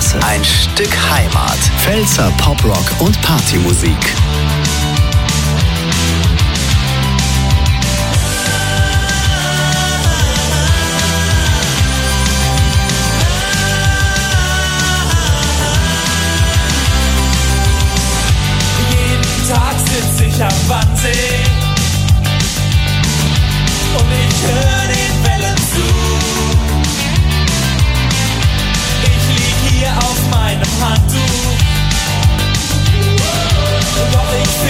Straße. Ein Stück Heimat. Pfälzer Poprock und Partymusik. Jeden Tag sitz ich am Wannsee und ich höre den Wellen zu. Ich lieg hier auf meinem Handtuch, doch ich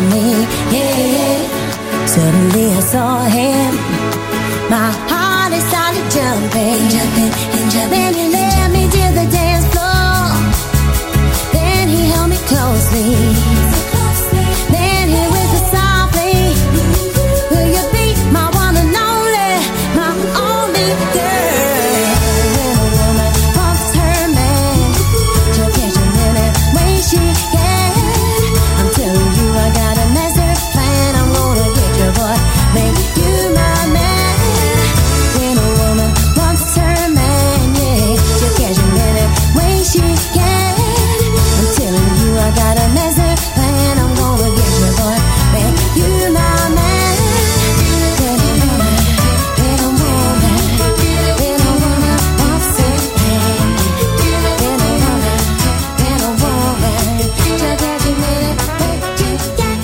me, yeah. Suddenly I saw him. My heart it started jumping. Then he led me to the dance floor. Then he held me closely. Then he whispered softly, will you be my one and only, my only girl? When a woman wants her man, she'll catch him any way she can. I'm telling you, I got a master plan. I'm gonna get you, boy, make you my man. When a woman wants her man, yeah, she'll catch him any way she can. I'm telling you, I got a master plan. I'm gonna get you, boy, make you my man. When a woman wants her man, when a woman, she'll catch him any way she can.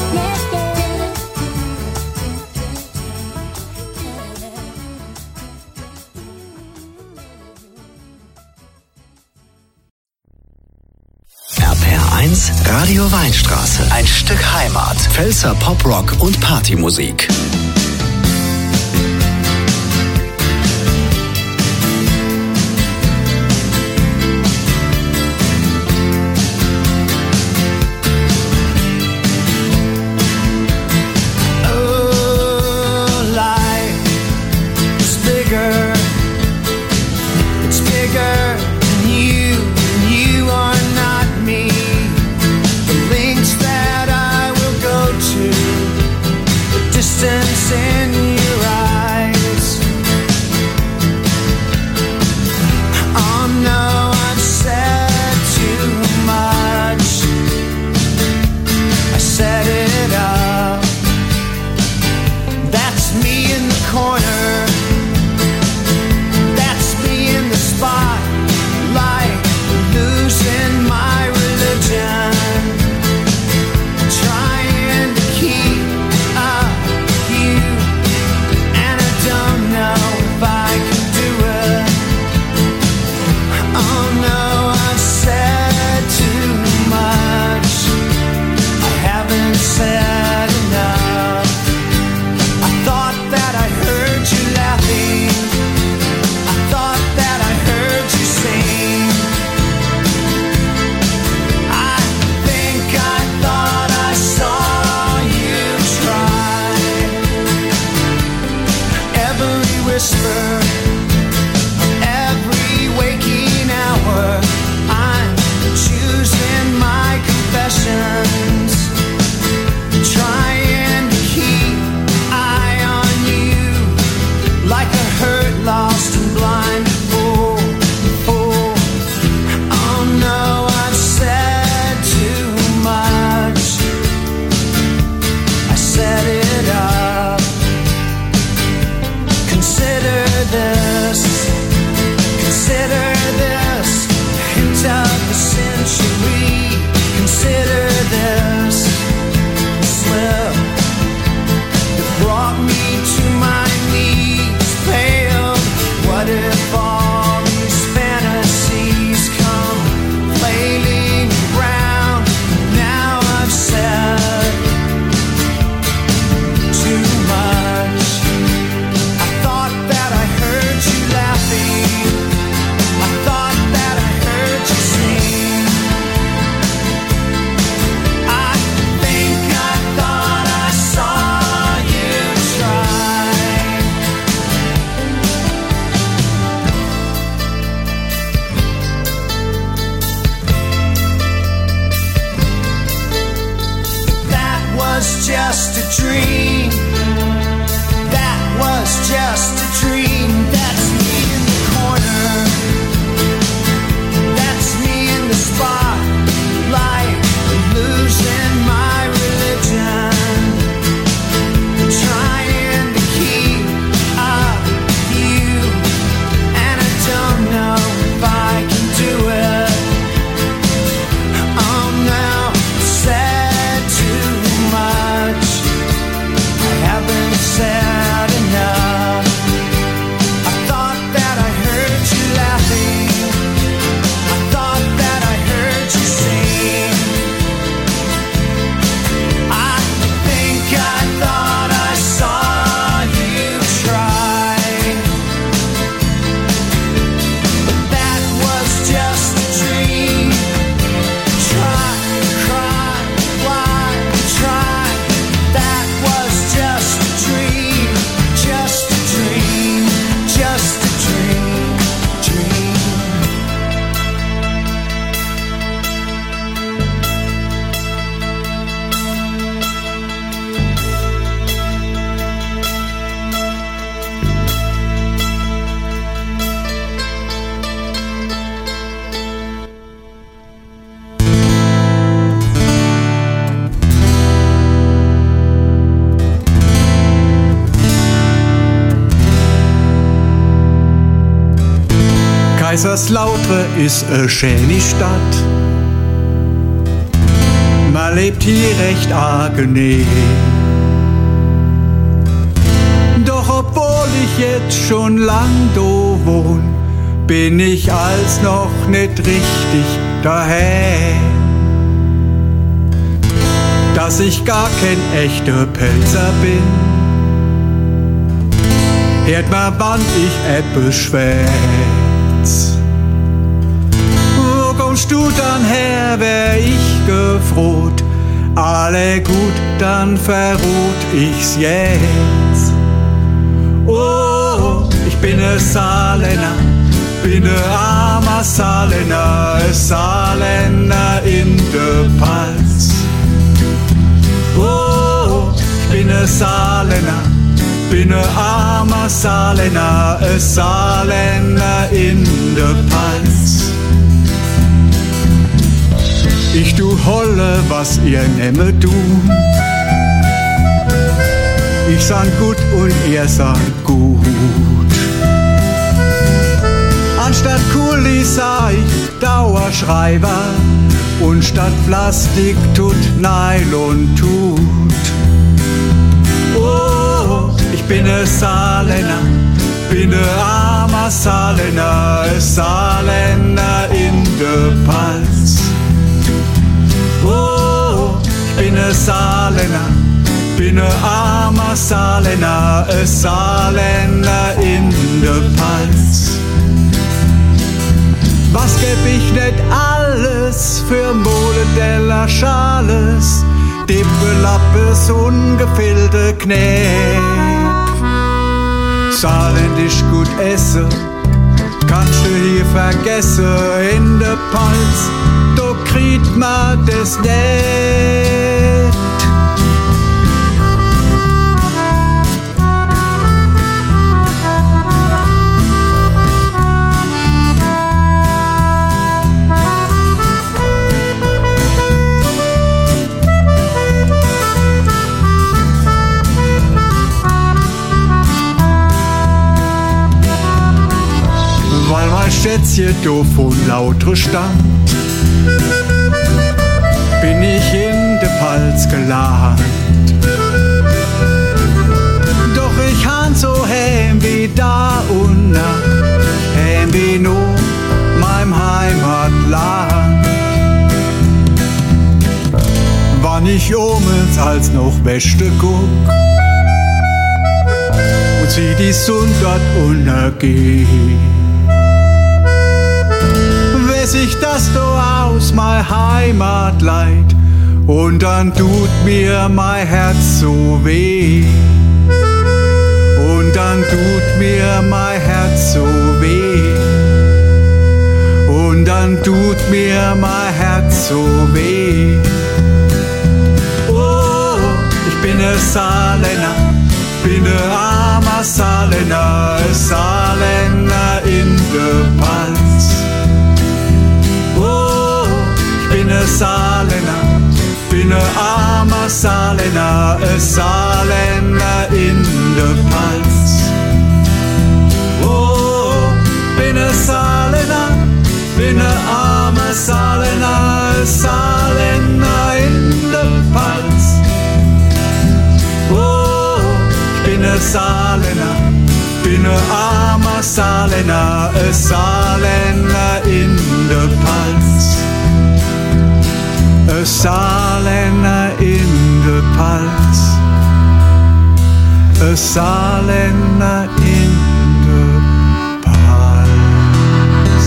RPR1 Radio Weinstraße. Ein Stück Heimat. Pfälzer Poprock und Partymusik. Kaiserslautern ist eine schöne Stadt. Man lebt hier recht angenehm. Doch obwohl ich jetzt schon lang do wohn, bin ich als noch nicht richtig daheim. Dass ich gar kein echter Pelzer bin, hört man, wann ich etwas schwätz. Wo kommst du dann her, wär ich gefroht? Alle gut, dann verruht ich's jetzt. Oh, ich bin ein Saarländer, bin ein armer Saarländer, ein Saarländer in der Palz. Oh, ich bin ein Saarländer, bin ein armer Saarländer, ein Saarländer in der Palz. Ich tu holle, was ihr nehme du. Ich san gut und ihr san gut. Anstatt Kuli sah ich Dauerschreiber und statt Plastik tut Nylon tut. Oh, ich bin ein Saarländer, bin ein armer Saarländer, ein Saarländer in der Palz. Oh, ich bin ein Saarländer, bin ein armer Saarländer, ein Saarländer in der Palz. Was gäb ich nicht alles für Modedeller Schales, Dippelappes, ungefüllte Knäb. Saarländisch gut essen, kannst du hier vergessen, in der Palz, da kriegt man das nicht. Weil mein Schätzchen do von Lautre stammt, bin ich in der Palz gelandet. Doch ich han so heim wie da und nach, heim wie no meinem Heimatland. Wann ich omens als noch Beste guck und sieh die Sonne dort untergehen, sich das do aus mein Heimatleid und dann tut mir mein Herz so weh. Und dann tut mir mein Herz so weh. Und dann tut mir mein Herz so weh. Oh, ich bin ein Saarländer, bin ein armer Saarländer, ein Saarländer in der Palz. Bin ein Saarländer, bin ein armer Saarländer, ein Saarländer in der Palz. Oh, bin ein Saarländer, bin ein armer Saarländer, ein Saarländer in der Palz. Oh, ich bin ein Saarländer, bin ein armer Saarländer, ein Saarländer in der Palz. Ein Saarländer in der Palz, ein Saarländer in der Palz.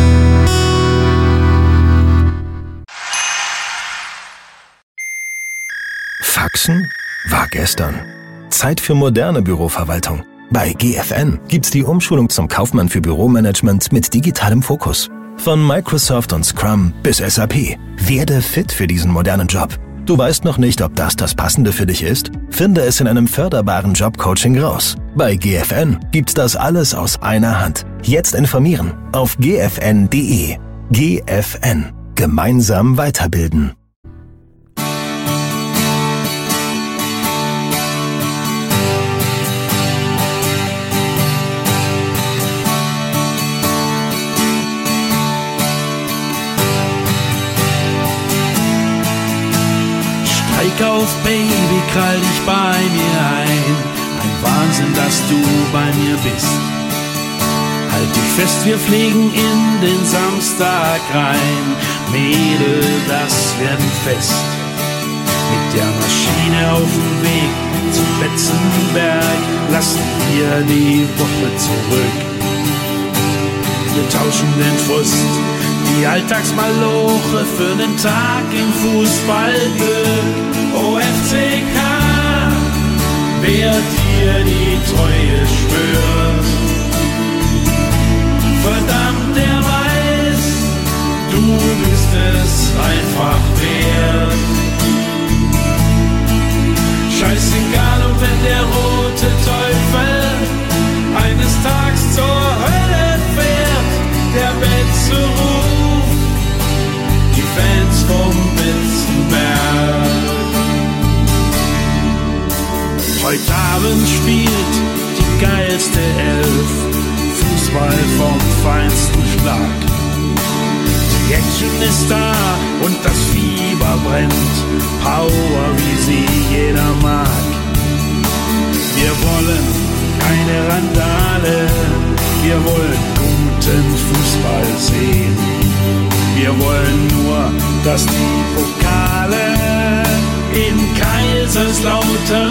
Faxen war gestern. Zeit für moderne Büroverwaltung. Bei GFN gibt's die Umschulung zum Kaufmann für Büromanagement mit digitalem Fokus. Von Microsoft und Scrum bis SAP. Werde fit für diesen modernen Job. Du weißt noch nicht, ob das Passende für dich ist? Finde es in einem förderbaren Jobcoaching raus. Bei GFN gibt's das alles aus einer Hand. Jetzt informieren auf gfn.de. GFN. Gemeinsam weiterbilden. auf, Baby, krall dich bei mir ein. Ein Wahnsinn, dass du bei mir bist. Halt dich fest, wir fliegen in den Samstag rein. Mädel, das wird ein Fest. Mit der Maschine auf dem Weg zum Betzenberg lassen wir die Woche zurück. Wir tauschen den Frust, die Alltagsmaloche für den Tag im Fußballglück. OFCK, wer dir die Treue schwört. Verdammt, der weiß, du bist es einfach wert. Scheißegal, und wenn der rote Teufel eines Tages zur Hölle fährt, der Betze ruft die Fans vom Betzenberg. Heute Abend spielt die geilste Elf Fußball vom feinsten Schlag. Die Action ist da und das Fieber brennt, Power wie sie jeder mag. Wir wollen keine Randale, wir wollen guten Fußball sehen. Wir wollen nur, dass die Pokale in Kaiserslautern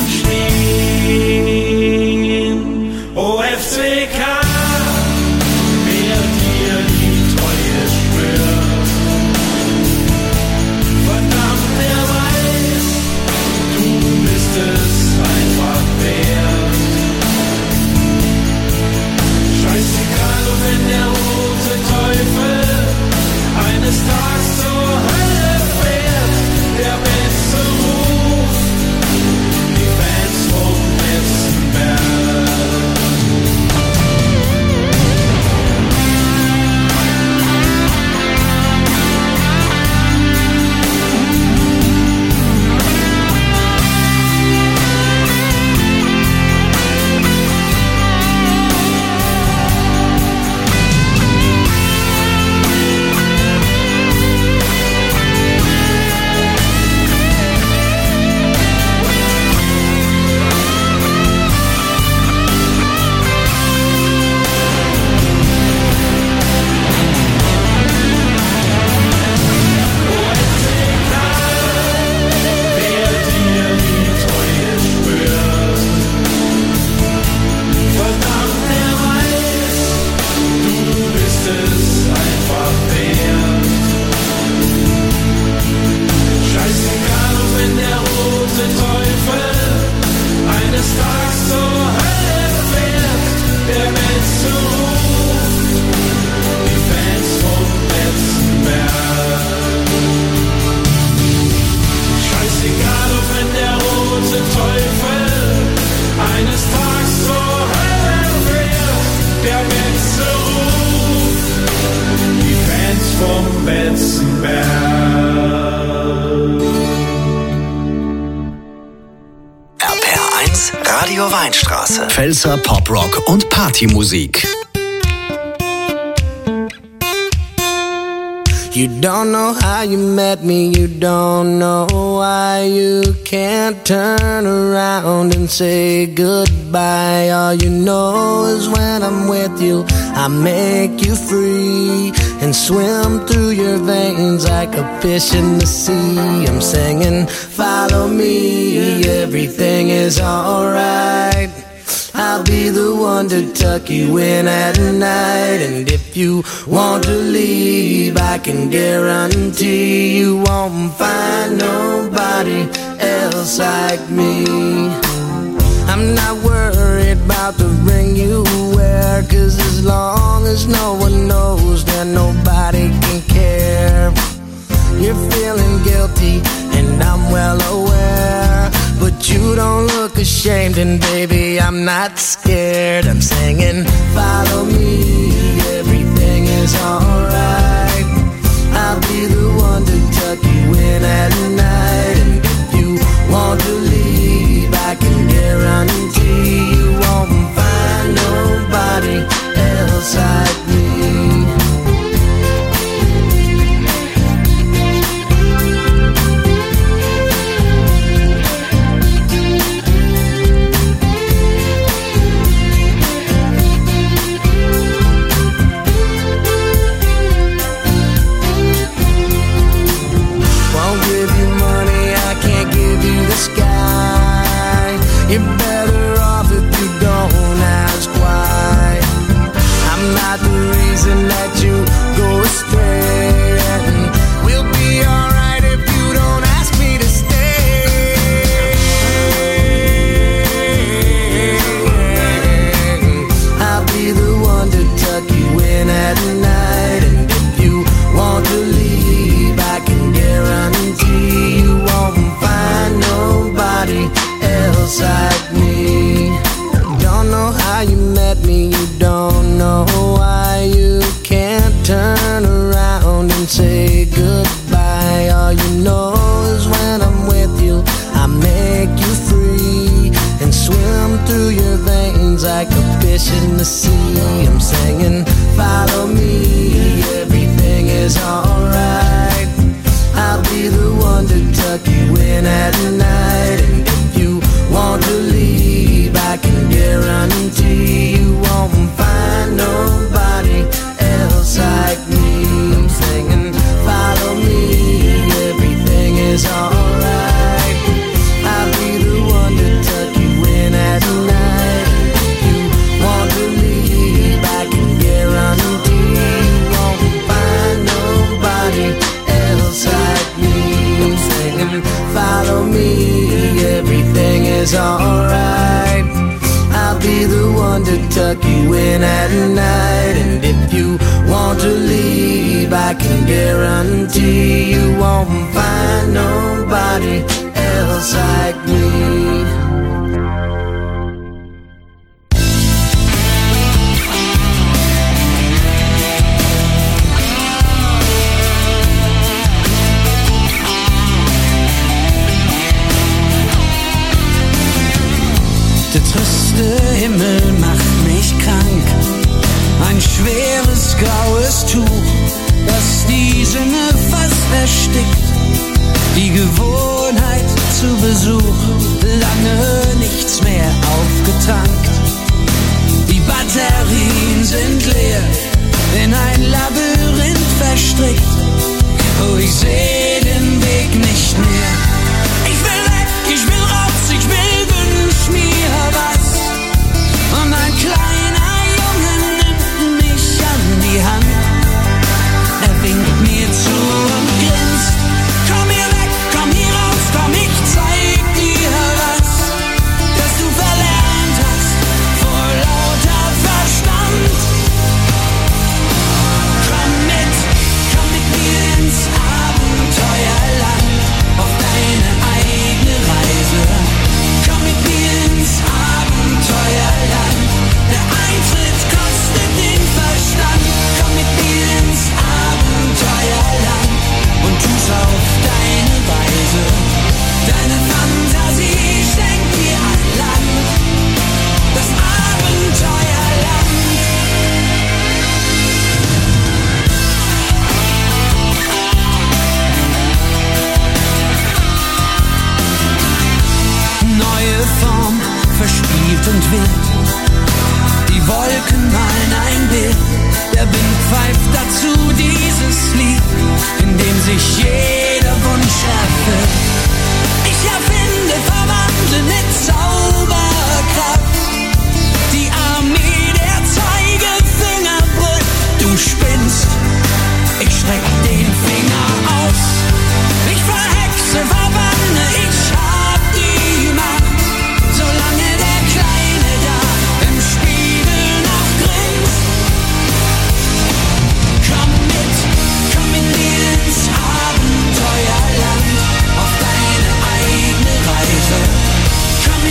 stehen. OFCK, wer dir die Treue schwört. Verdammt, der weiß, du bist es einfach wert. Scheißegal, und wenn der rote Teufel eines Tages zur Hölle fährt, der Beste ruft die Fans vom Betzenberg. Radio Weinstraße. Pfälzer Poprock und Partymusik. You don't know how you met me, you don't know why you can't turn around and say goodbye. All you know is when I'm with you, I make you free and swim through your veins like a fish in the sea. I'm singing, follow me, everything is alright. I'll be the one to tuck you in at night. And if you want to leave, I can guarantee you won't find nobody else like me. I'm not worried about the ring you wear, 'cause as long as no one knows, then nobody can care. You're feeling guilty and I'm well aware, but you don't look ashamed, and baby, I'm not scared. I'm singing, follow me, everything is alright. I'll be the one to tuck you in at night. And if you want to leave, I can guarantee you won't find nobody else like me. You're better off if you don't ask why. I'm not the reason that you go astray, and we'll be alright if you don't ask me to stay. I'll be the one to tuck you in at night, and if you want to leave, I can guarantee you won't find nobody else like me. Don't know how you met me, you don't know why you can't turn around and say goodbye. All you know is when I'm with you, I make you free and swim through your veins like a fish in the sea. I'm singing, follow me, everything is alright. I'll be the one to tuck you in at night, and if you want to leave, I can guarantee you won't find nobody else like me. I'm singing, follow me, everything is alright. I'll be the one to tuck you in at night, and if you want to leave, I can guarantee you won't find nobody else like me. I'm singing, follow me, everything is alright. I'll be the one to tuck you in at night, and if you want to leave, I can guarantee you won't find nobody else like me. Der triste Himmel macht mich krank, ein schweres graues Tuch, das die Sinne fast erstickt, die Gewohnheit zu Besuch, lange nichts mehr aufgetankt. Die Batterien sind leer, in ein Labyrinth verstrickt, oh, ich seh den Weg nicht mehr. Ich will weg, ich will raus, ich will, wünsch mir was. Und ein kleiner Junge nimmt mich an die Hand. Er winkt mir zu und grinst. Komm hier weg, komm hier raus, komm, ich zeig dir was, das du verlernt hast vor lauter Verstand. Komm mit mir ins Abenteuerland, auf deine eigene Reise. Komm mit mir ins Abenteuerland, der Eintritt kostet den Verstand. Komm mit mir ins Abenteuerland und tu's auf deine Weise. Deine Fantasie schenkt dir ein Land, das Abenteuerland. Neue Form, verspielt und wild, die Wolken malen ein Bild, der Wind pfeift dazu dieses Lied, in dem sich jeder Wunsch erfüllt. Ich erfinde, verwandle mit Zauberkraft, die Armee der Zeigefinger brüllt. Du spinnst, ich streck den Finger aus, ich verhexe, verwanne, ich hab die Macht, solange der Kleine da im Spiegel noch grinst. Komm mit mir ins Abenteuerland, auf deine eigene Reise. Komm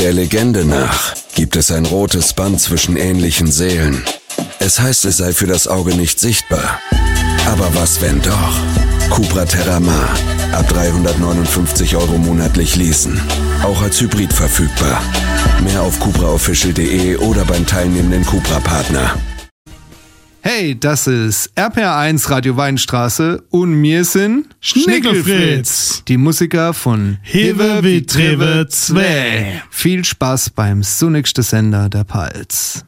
Der Legende nach gibt es ein rotes Band zwischen ähnlichen Seelen. Es heißt, es sei für das Auge nicht sichtbar. Aber was, wenn doch? Cupra Terramar. Ab 359 € monatlich leasen. Auch als Hybrid verfügbar. Mehr auf cupraofficial.de oder beim teilnehmenden Cupra-Partner. Hey, das ist RPR1 Radio Weinstraße und wir sind Schnickelfritz, die Musiker von Hewe wie Trewe 2. Viel Spaß beim sonnigsten Sender der Palz.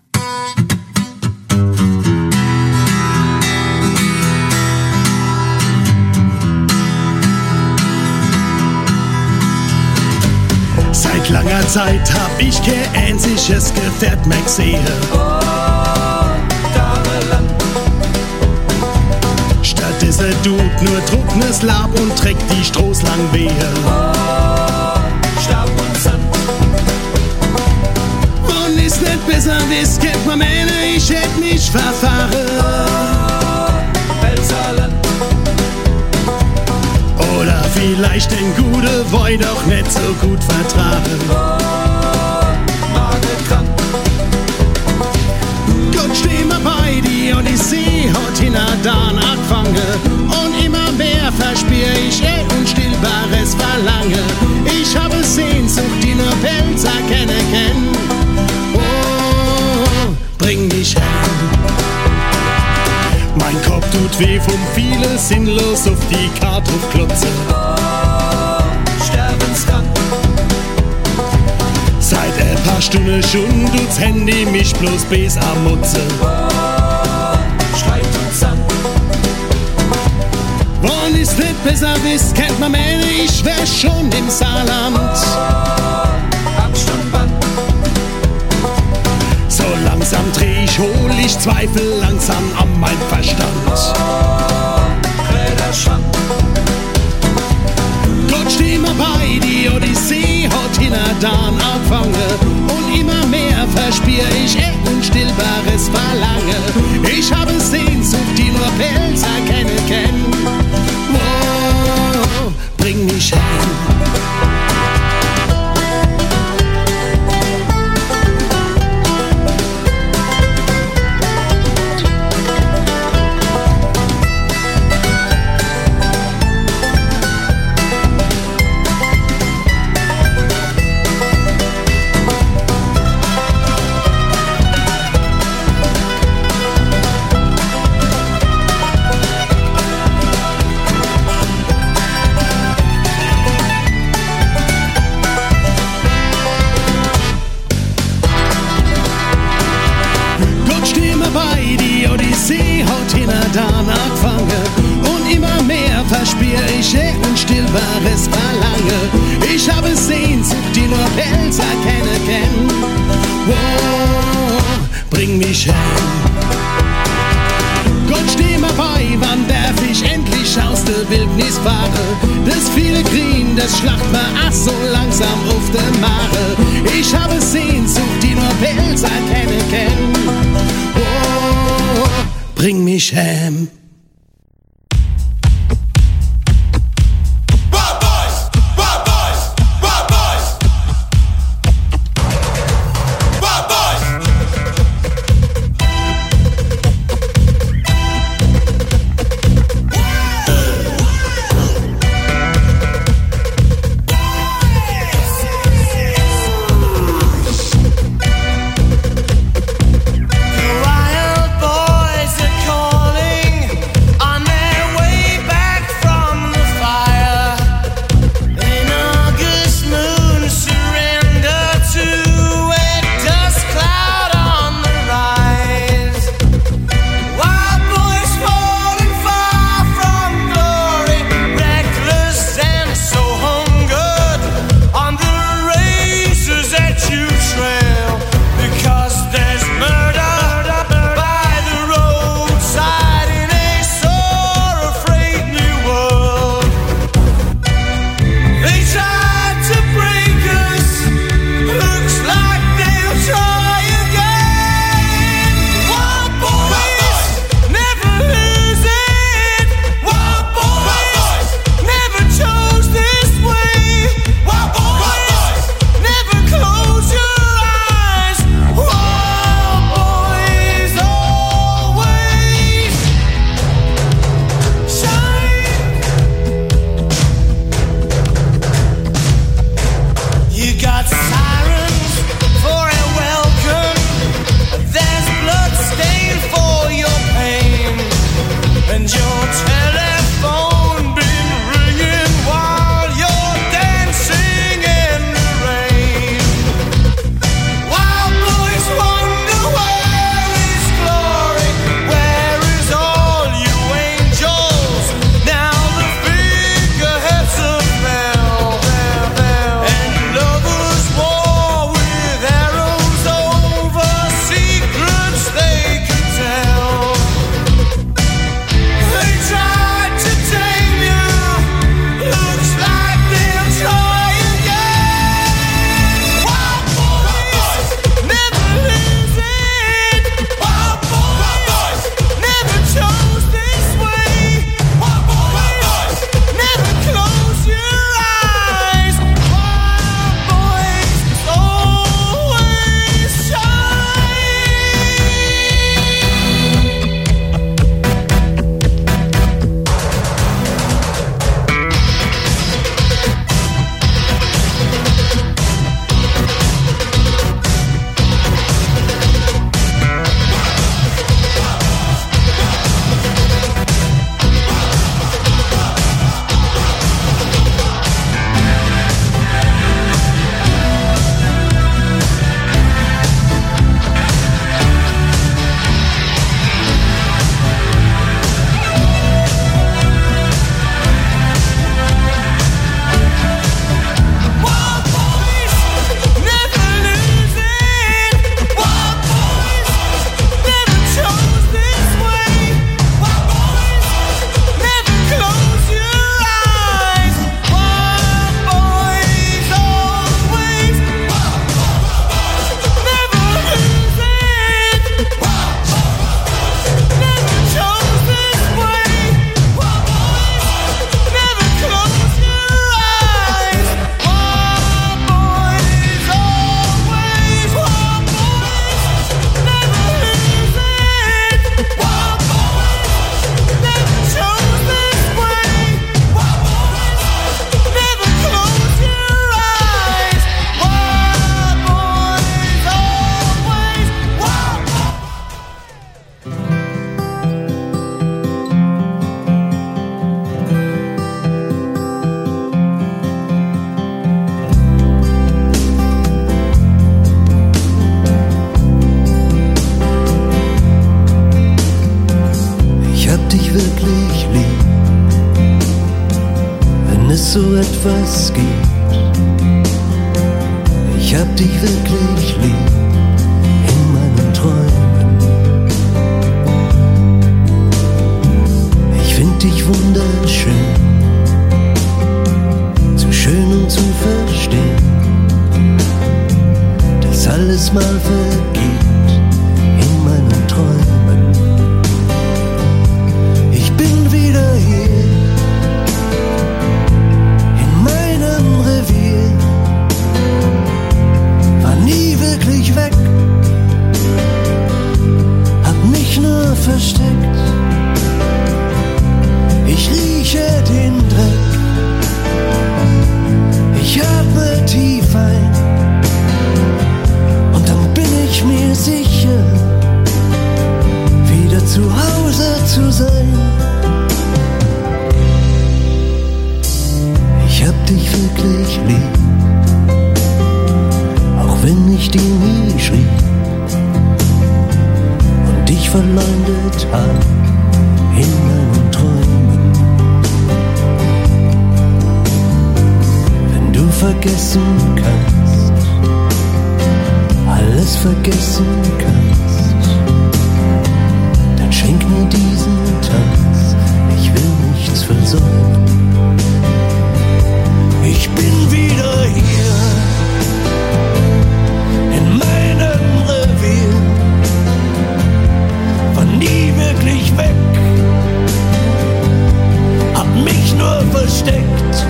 Seit langer Zeit hab ich kein einziges Gefährt mehr gesehen. Stattdessen tut nur trockenes Lab und trägt die Strohs lang wehe. Staub und Sand. Und ist nicht besser, das kennt man meine, ich hätt mich verfahren. Oder vielleicht den gute Wein doch nicht so gut vertragen. Gott steh mal bei die Odyssee hat hinadan angefangen. Und immer mehr verspür ich unstillbares Verlangen. Ich habe Sehnsucht, die nur Pelzer kennen. Oh, bring mich heim. Mein Kopf tut weh vom vielen sinnlos auf die Karte klopfen. Sterbenskrank. Seit ein paar Stunden schon tut's Handy mich bloß bis am Mutze. Streit und Sand. Wann ist nicht besser wisst, kennt man meine, ich wär schon im Saarland. Abstandband. So langsam dreh ich, hol ich Zweifel langsam an mein Verstand. Gott steh mal bei, die Odyssee hat hinadan angefangen. Und immer mehr verspür ich unstillbares Verlangen. Ich habe Sehnsucht, die nur Pelzer kennen. Oh, bring mich heim. Unstillbares Verlangen. Ich habe Sehnsucht, die nur Pelzer kennen. Wow, bring mich heim. Gott steh mal bei, wann darf ich endlich aus der Wildnis fahren? Das viele Grün, das schlacht mir ach so langsam auf der Mare. Ich habe Sehnsucht, die nur Pelzer kennen. Wow, bring mich heim. Wild boys are calling. dass so etwas gibt. Ich hab dich wirklich lieb in meinen Träumen. Ich find dich wunderschön, zu schön um zu verstehen, dass alles mal vergeht in meinen Träumen. Ich bin wieder hier in meinem Revier, war nie wirklich weg, hab mich nur versteckt. Ich rieche den Dreck, ich atme tief ein und dann bin ich mir sicher, wieder zu Hause zu sein. Ich hab dich wirklich lieb, auch wenn ich dir nie schrieb und dich verleumdet hab in meinen Träumen. Wenn du vergessen kannst, alles vergessen kannst, dann schenk mir diesen Tanz, ich will nichts versäumen. Ich bin wieder hier in meinem Revier, war nie wirklich weg, hab mich nur versteckt.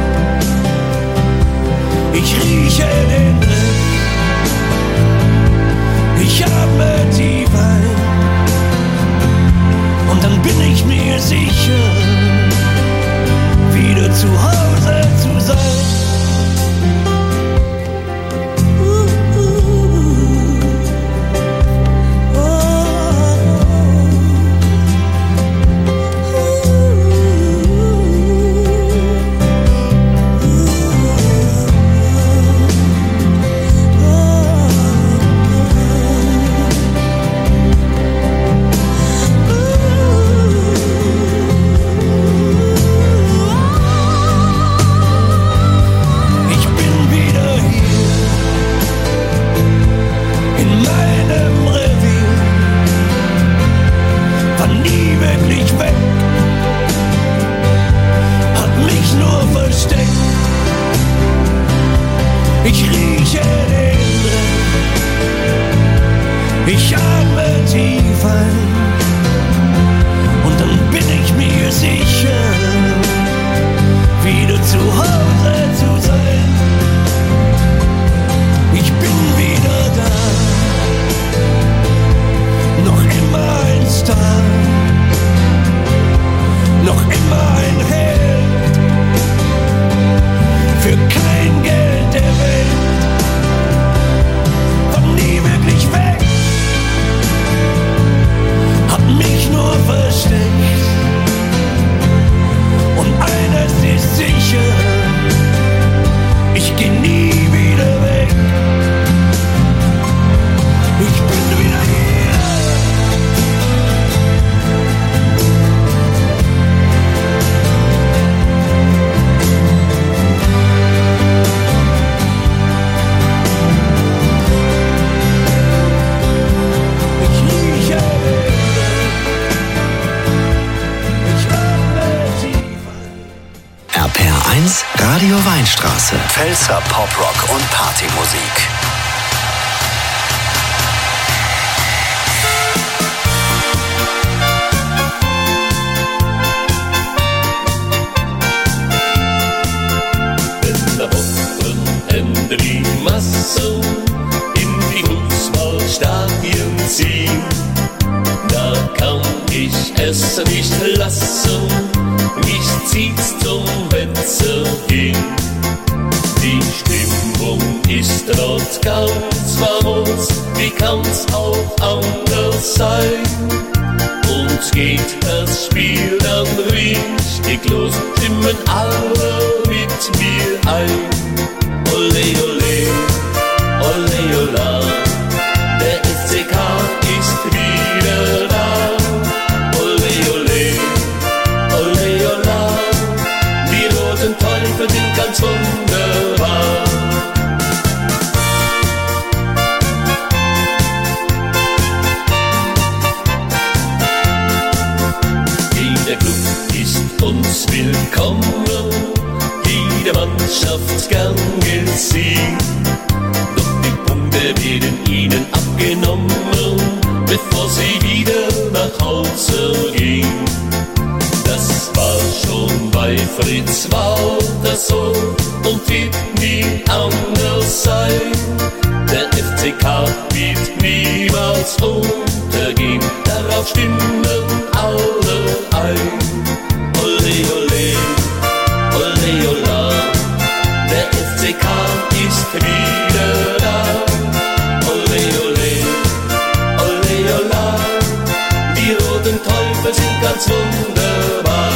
Ich rieche den Dreck, ich atme tief ein und dann bin ich mir sicher, wieder zu Hause zu sein. Ich atme tief ein und dann bin ich mir sicher, wieder zu Hause zu sein. Ich bin wieder da, noch immer ein Star, noch immer ein Held, für kein Geld der Welt, war nie wirklich weg. Mich nur versteckt und eines ist sicher, ich geh nie wieder weg. Ich bin wieder hier. RPR1 Radio Weinstraße. Pfälzer Poprock und Partymusik. Wenn der Wochenende die Massen in die Fußballstadien ziehen, da kann ich es nicht lassen, mich zieht's zum Wetzel hin. Die Stimmung ist dort ganz famos, wie kann's auch anders sein? Und geht das Spiel dann richtig los, stimmen alle mit mir ein. Ole, ole, ole, ola, der FCK ist wieder da. Ole, ole, ole, ola, die roten Teufel sind kommen, jede Mannschaft gern gesehen. Doch die Punkte werden ihnen abgenommen, bevor sie wieder nach Hause gehen. Das war schon bei Fritz Walter so und wird nie anders sein. Der FCK wird niemals untergehen, darauf stimmen alle ein. Ole, ole, ole, ola, der FCK ist wieder da. Ole, ole, ole, ola, die roten Teufel sind ganz wunderbar.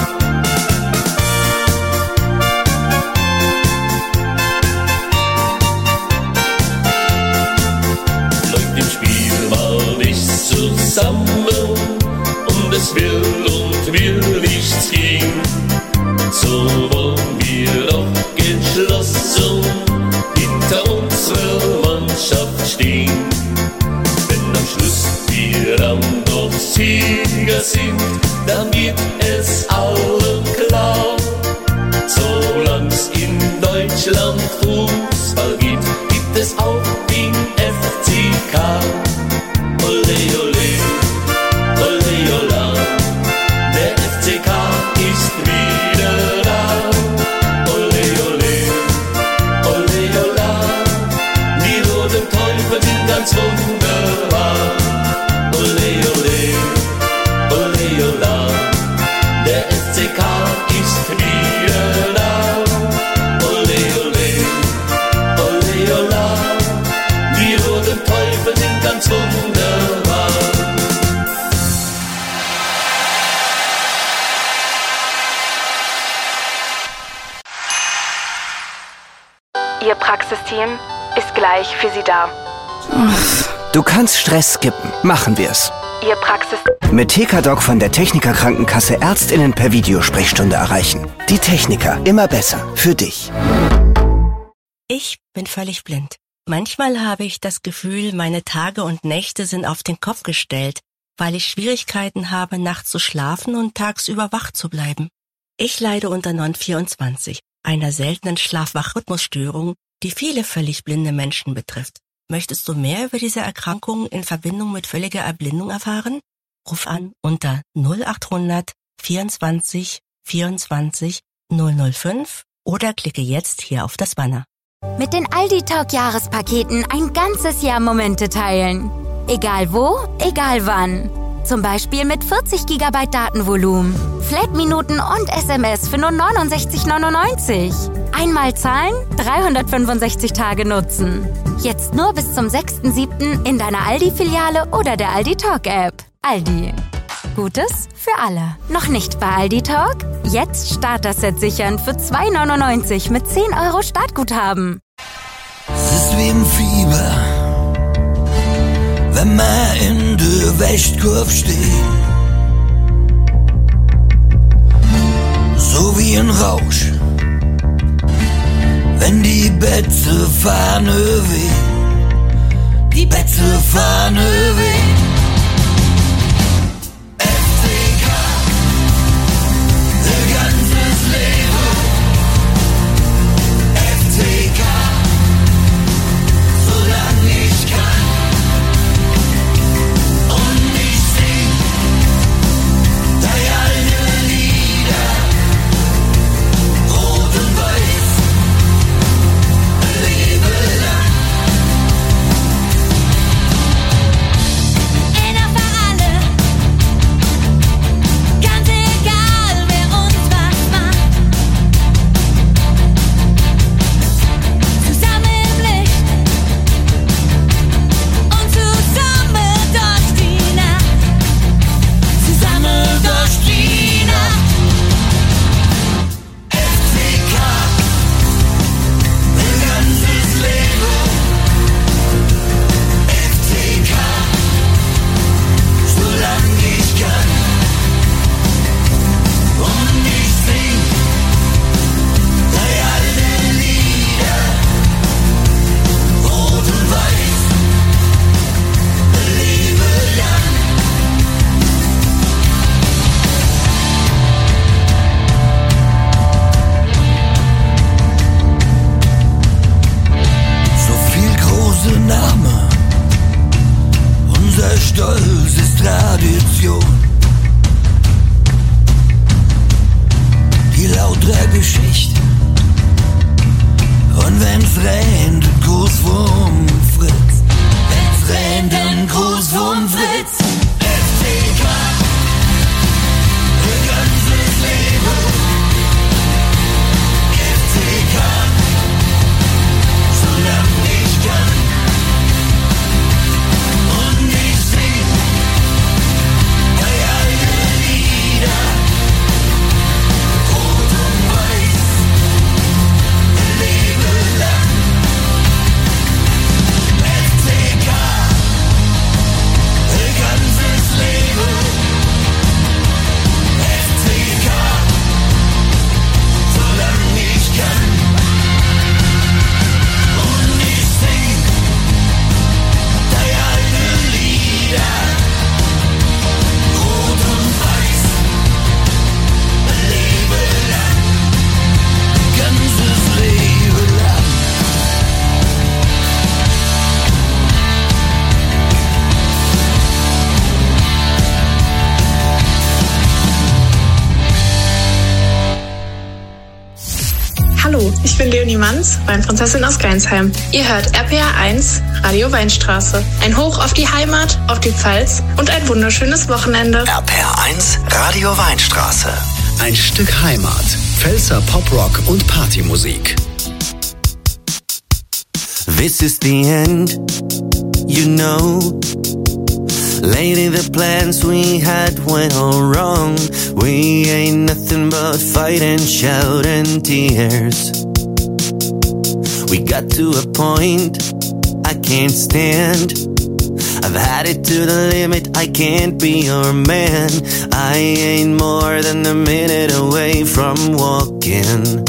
Läuft im Spiel mal nicht zusammen und es will nichts gehen, so wollen wir doch geschlossen hinter unserer Mannschaft stehen. Wenn am Schluss wir dann doch Sieger sind, dann wird es allen klar. Solang's in Deutschland Fußball gibt, gibt es auch den FCK. Ole, ole, ole, ola, der FCK ist wieder da. Ole, ole, ole, ola, die roten Teufel sind ganz wunderbar. Ole, ole, ole, ola, der FCK ist wieder da. Ole, ole, ole, ola, die roten Teufel sind ganz wunderbar. Ihr Praxisteam ist gleich für Sie da. Du kannst Stress skippen. Machen wir's. Ihr Praxis... Mit TKDoc von der Techniker Krankenkasse ÄrztInnen per Videosprechstunde erreichen. Die Techniker, immer besser. Für dich. Ich bin völlig blind. Manchmal habe ich das Gefühl, meine Tage und Nächte sind auf den Kopf gestellt, weil ich Schwierigkeiten habe, nachts zu schlafen und tagsüber wach zu bleiben. Ich leide unter NON24, einer seltenen Schlaf-Wach-Rhythmusstörung, die viele völlig blinde Menschen betrifft. Möchtest du mehr über diese Erkrankung in Verbindung mit völliger Erblindung erfahren? Ruf an unter 0800 24 24 005 oder klicke jetzt hier auf das Banner. Mit den Aldi Talk Jahrespaketen ein ganzes Jahr Momente teilen. Egal wo, egal wann. Zum Beispiel mit 40 GB Datenvolumen, Flat-Minuten und SMS für nur 69,99. Einmal zahlen, 365 Tage nutzen. Jetzt nur bis zum 6.7. in deiner Aldi-Filiale oder der Aldi Talk-App. Aldi. Gutes für alle. Noch nicht bei Aldi Talk? Jetzt Starter-Set sichern für 2,99 mit 10 € Startguthaben. Es ist wie im Fieber, wenn man in der Wächtkurve steht. So wie ein Rausch, wenn die Betze-Fahne weht. Die Betze-Fahne weht. FCK, ihr ganzes Leben. FCK, solange ich kann. Und ich sing deine alten Lieder, rot und weiß, ein Leben lang. Geschichte. Und wenn's rennt, Gruß vom Fritz. Wenn's rennt, ein Gruß vom Fritz. FCK, ihr ganzes Leben. FCK, solange ich kann. Und ich sing bei allen Lieder. Rot und weiß, lebe lang. FCK, ihr ganzes Leben. FCK, solange ich kann. Und ich sing die alten Lieder. Rot und weiß, lebe lang. Ganzes Leben lang. Hallo, ich bin Leonie Manns, Weinprinzessin aus Geinsheim. Ihr hört RPR 1, Radio Weinstraße. Ein Hoch auf die Heimat, auf die Pfalz und ein wunderschönes Wochenende. RPR 1, Radio Weinstraße. Ein Stück Heimat. Pfälzer Poprock und Partymusik. This is the end, you know. Lately the plans we had went all wrong. We ain't nothing but fight and shout and tears. We got to a point I can't stand. I've had it to the limit, I can't be your man. I ain't more than a minute away from walking.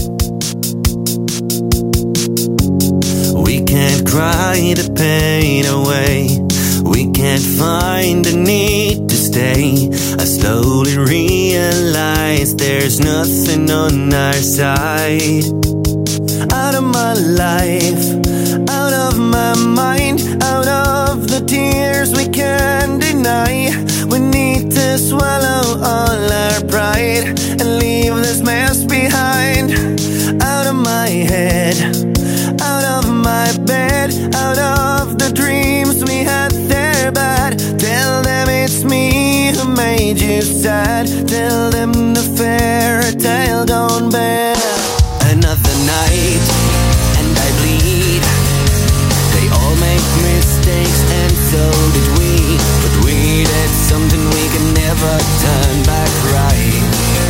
We can't cry the pain away. We can't find the need to stay. I slowly realize there's nothing on our side. Out of my life, out of my mind, out of the tears we can't deny. We need to swallow all our pride and leave this mess behind. Out of my head, out of my bed, out of the dreams we had there bad. Tell them it's me who made you sad. Tell them the fairy tale gone bad. Another night and I bleed. They all make mistakes and so did we. But we did something we can never turn back right.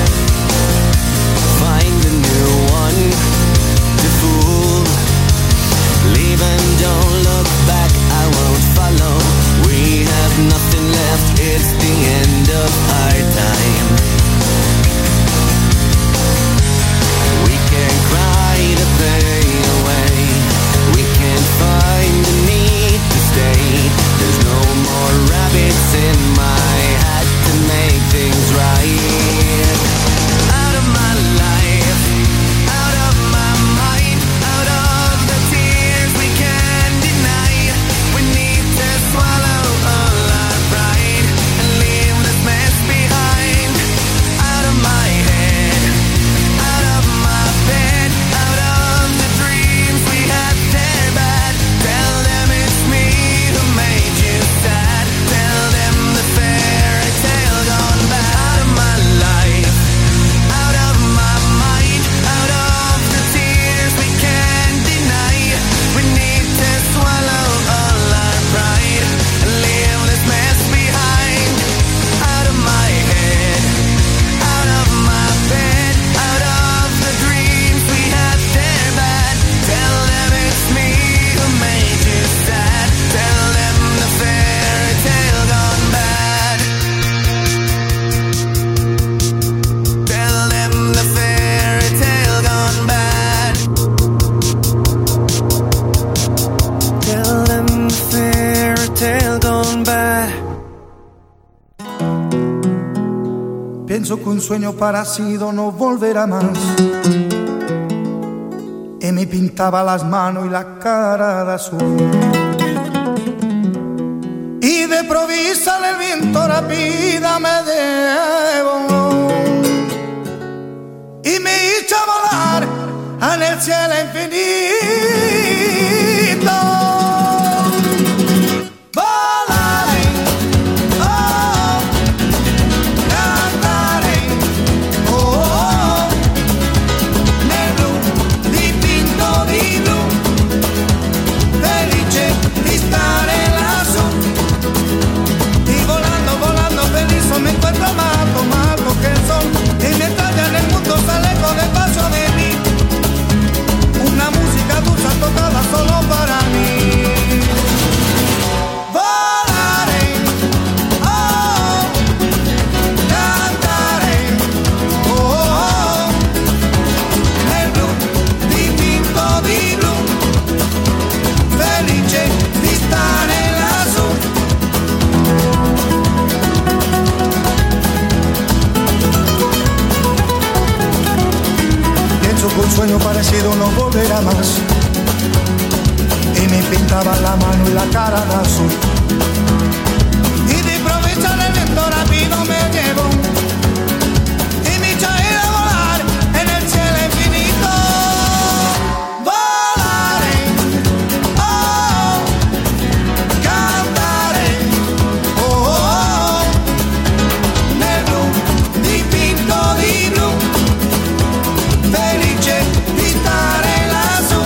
Find a new one to fool. Leave and don't look back, I won't follow. We have nothing left, it's the end of our time. We can't cry the pain away. We can't find the need to stay. There's no more rabbits in my hat to make things right. Out of my life, out of my mind, out of the tears we can't deny. We need to swallow all our pride and leave this mess behind. Out of my head, out of my bed, out of the dreams we had there bad. Tell them it's me who made you sad. Tell them the fairy tale gone bad. Out of my life, out of my mind, out of the tears we can't deny. We need to swallow all our pride and leave this mess behind. Out of my head, out of my bed, out of the dreams we had there bad. Tell them it's me who made you sad. Tell them the fairy tale gone bad. Tell them the fairy tale gone bad. Tell them the fairy tale gone bad. Pienso que un sueño parecido no volverá más. Y me pintaba las manos y la cara de azul. Y de provisa el viento rápida me llevó. Y y me hizo volar en el cielo infinito. Volaré, oh, cantaré, oh, nel blu dipinto di blu, felice di stare lassù. Y volando, volando feliz me encuentro más alto que el sol. Y mientras ya en el mundo sale con el paso de mí, una música dulce tocada solo para mí. Volaré, oh, cantaré, oh, nel blu dipinto di blu, felice di stare lassù. Un sueño parecido no volverá más. Y me pintaba la mano y la cara de azul. Y de improviso en el viento rápido me llevó y me echó a ir a volar en el cielo infinito. Volaré, oh, cantaré, oh, nel blu dipinto di blu, felice di stare lassù.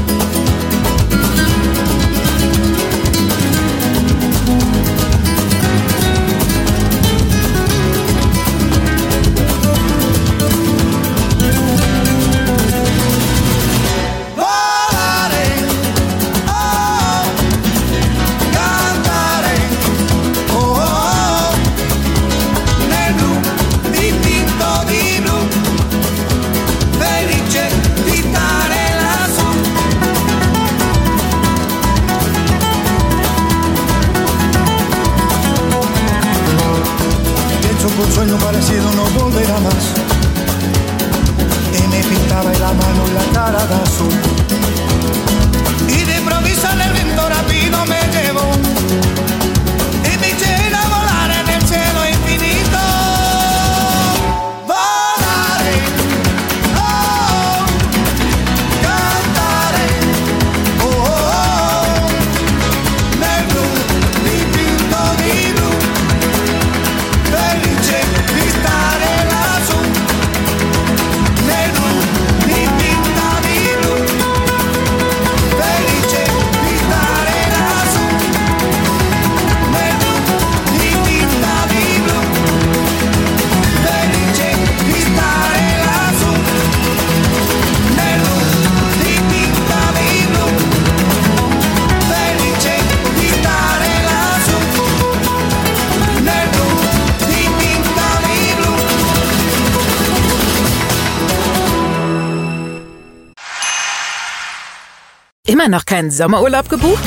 Volare, oh, cantare, oh, nel blu dipinto di blu, felice di stare lassù. Pienso que un sueño parecido no volverá más. Y me pintaba la mano y la cara de azul. Y de improviso en el viento rápido me llevó y me eché a volar en el cielo infinito. Volaré, oh, cantaré, oh, nel blu dipinto di blu, felice di stare lassù. Nel blu dipinto di blu, felice di stare lassù. Nel blu dipinto di blu, felice di stare lassù. Nel blu dipinto di blu, felice di stare lassù. Nel blu dipinto di blu. Immer noch keinen Sommerurlaub gebucht?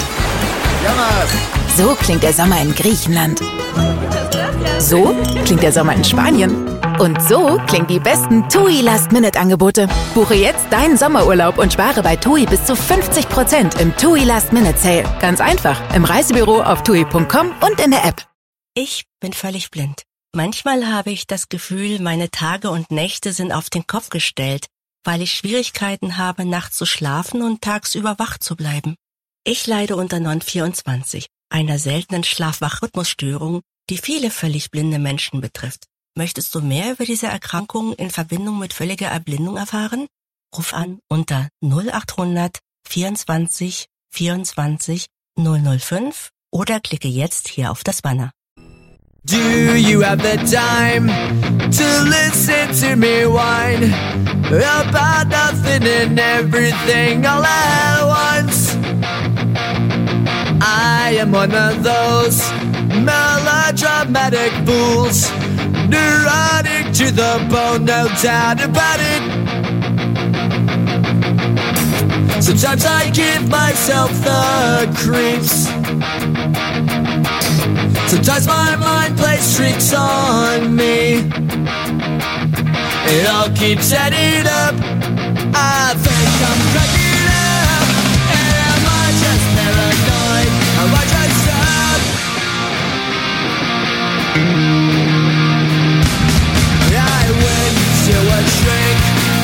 So klingt der Sommer in Griechenland. So klingt der Sommer in Spanien. Und so klingen die besten TUI Last-Minute-Angebote. Buche jetzt deinen Sommerurlaub und spare bei TUI bis zu 50% im TUI Last-Minute-Sale. Ganz einfach im Reisebüro auf TUI.com und in der App. Ich bin völlig blind. Manchmal habe ich das Gefühl, meine Tage und Nächte sind auf den Kopf gestellt, weil ich Schwierigkeiten habe, nachts zu schlafen und tagsüber wach zu bleiben. Ich leide unter Non-24, einer seltenen Schlaf-Wach-Rhythmusstörung, die viele völlig blinde Menschen betrifft. Möchtest du mehr über diese Erkrankung in Verbindung mit völliger Erblindung erfahren? Ruf an unter 0800 24 24 005 oder klicke jetzt hier auf das Banner. Do you have the time to listen to me whine about nothing and everything all at once? I am one of those melodramatic fools, neurotic to the bone, no doubt about it. Sometimes I give myself the creeps. Sometimes my mind plays tricks on me. It all keeps adding up. I think I'm cracking up. Am I just paranoid? Am I just up? I went to a shrink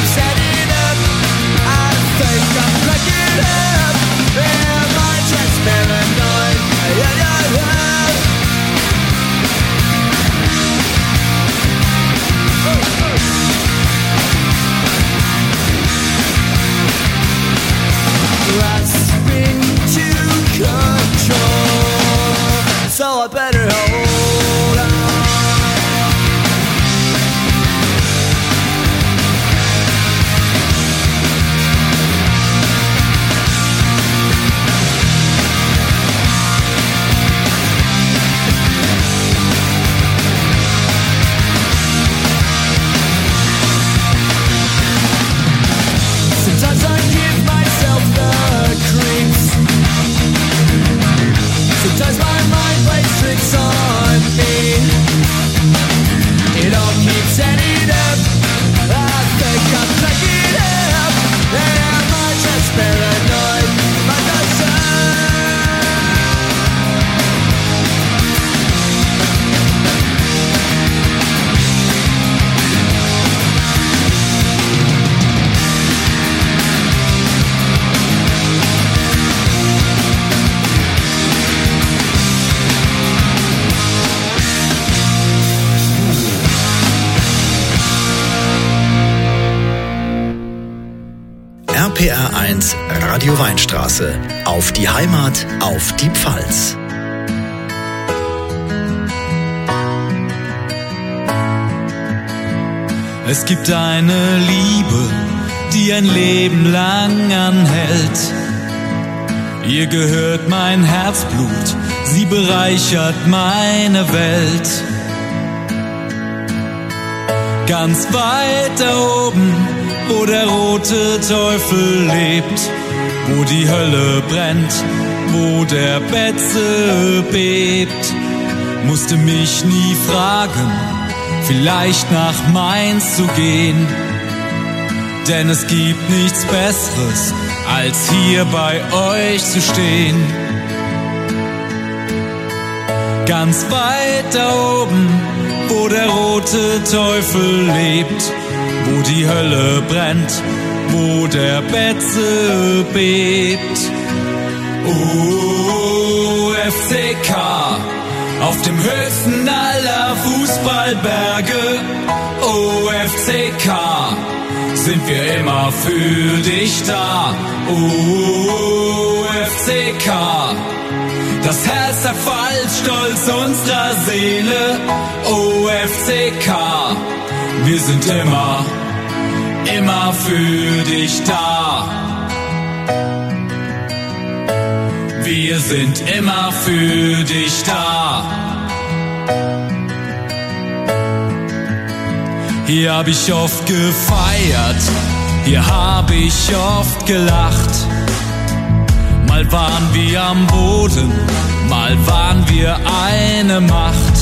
keeps adding up. I think I'm cracking up. Am I just paranoid? Grasping to control, so I better hold on. Sometimes I give myself the creeps. Sometimes my mind plays tricks on me. It all keeps adding up. I think I'm cracking up. Am I just paranoid? My RPR 1 Radio Weinstraße. Auf die Heimat, auf die Pfalz. Es gibt eine Liebe, die ein Leben lang anhält. Ihr gehört mein Herzblut, sie bereichert meine Welt. Ganz weit da oben, wo der rote Teufel lebt, wo die Hölle brennt, wo der Betze bebt, musste mich nie fragen, vielleicht nach Mainz zu gehen, denn es gibt nichts Besseres, als hier bei euch zu stehen. Ganz weit da oben, wo der rote Teufel lebt, wo die Hölle brennt, wo der Betze bebt. FCK, auf dem höchsten aller Fußballberge. FCK, sind wir immer für dich da. FCK, das Herz der Pfalz-Stolz unserer Seele. FCK, wir sind immer für dich da. Wir sind immer für dich da. Hier hab ich oft gefeiert, hier hab ich oft gelacht. Mal waren wir am Boden, mal waren wir eine Macht.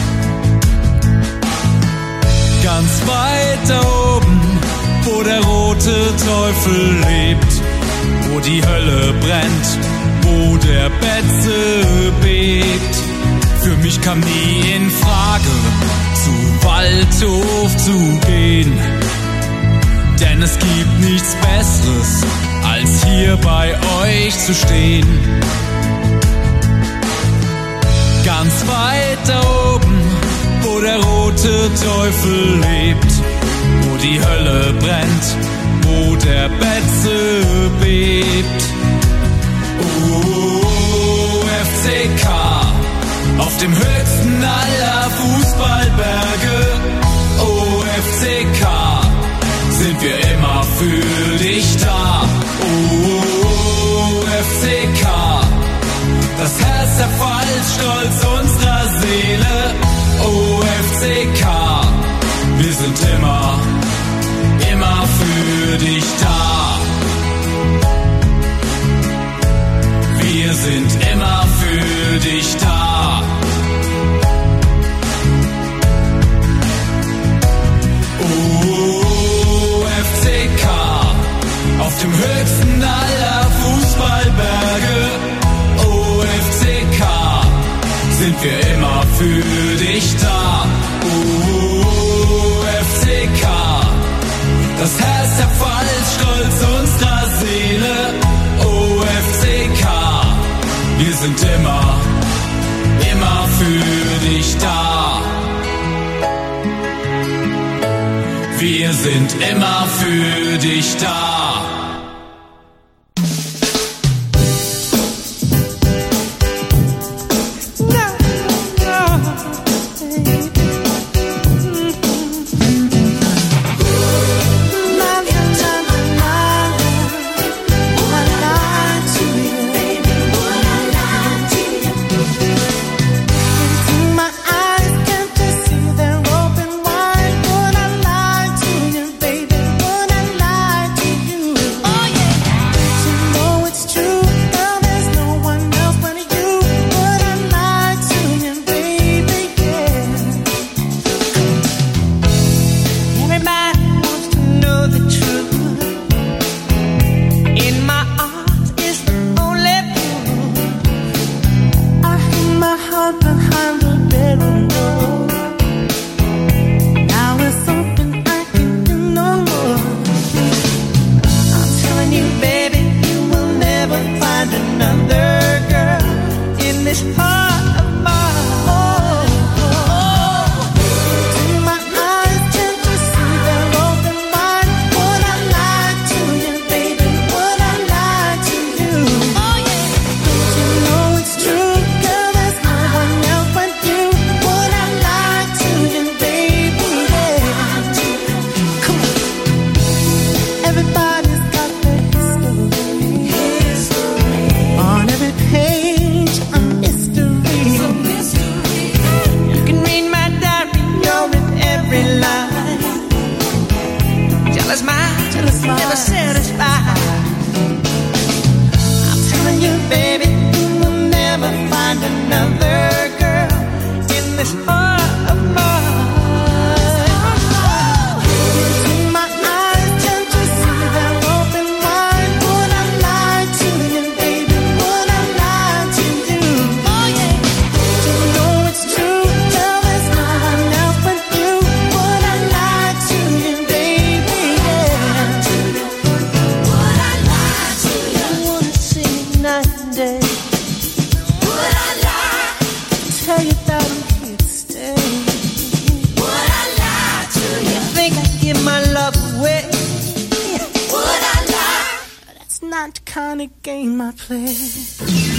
Ganz weit da oben, wo der rote Teufel lebt, wo die Hölle brennt, wo der Betze bebt. Für mich kam nie in Frage, zu Waldhof zu gehen, denn es gibt nichts Besseres, als hier bei euch zu stehen. Ganz weit da oben, wo der rote Teufel lebt, wo die Hölle brennt, wo der Betze bebt. FCK, auf dem höchsten aller Fußballberge. FCK, sind wir immer für dich da. FCK, das Herz der Pfalz-Stolz unserer Seele. FCK, wir sind immer für dich da. Wir sind immer für dich da. FCK, auf dem höchsten aller Fußballberge. FCK, sind wir immer für dich da. FCK, das Herz wir sind immer für dich da. Not the kind of game I play.